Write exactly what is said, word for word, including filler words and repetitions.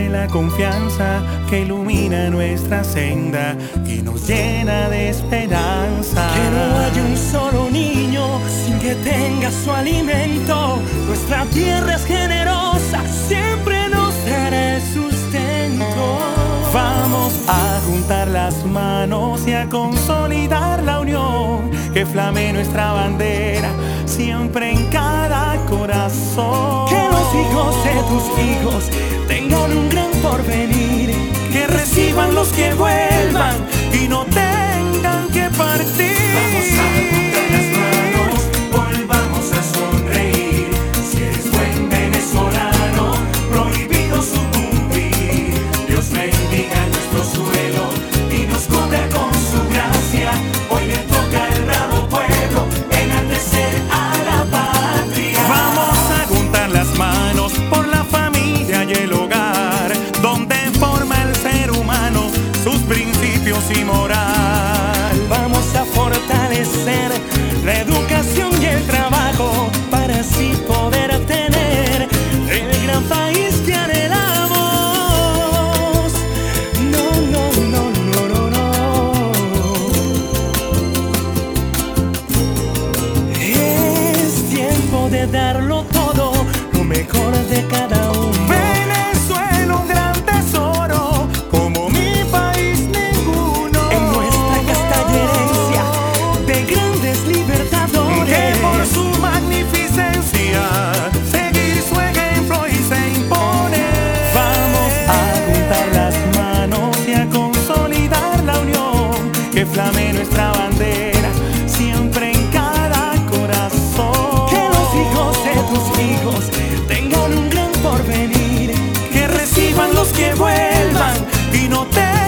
de la confianza que ilumina nuestra senda y nos llena de esperanza. Que no haya un solo niño sin que tenga su alimento. Nuestra tierra es generosa, siempre nos dará el sustento. Vamos a juntar las manos y a consolidar la unión, que flame nuestra bandera siempre en cada corazón. Que los hijos de tus hijos tengan un gran porvenir, que reciban los que vuelvan y no tengan que partir. Vamos a juntar las manos, volvamos a sonreír. Si eres buen venezolano, prohibido sucumbir. Dios bendiga nuestro suelo y nos cubra con su gracia. Hoy le toca al bravo pueblo enaltecer a la patria. Vamos a juntar las manos por la familia y el hogar, donde forma el ser humano sus principios y moral. Vamos a fortalecer la educación y el trabajo para así poder tener el gran país que anhelamos. No, no, no, no, no, no. Es tiempo de darlo todo, lo mejor de cada uno. Venezuela, un gran tesoro, como mi país ninguno. En nuestra casta y herencia de grandes libertadores, que por su magnificencia seguir su ejemplo y se impone. Vamos a juntar las manos y a consolidar la unión, que flame nuestra bandera siempre en cada corazón. que los hijos de tus hijos tengan un gran porvenir, que reciban los que vuelvan y no te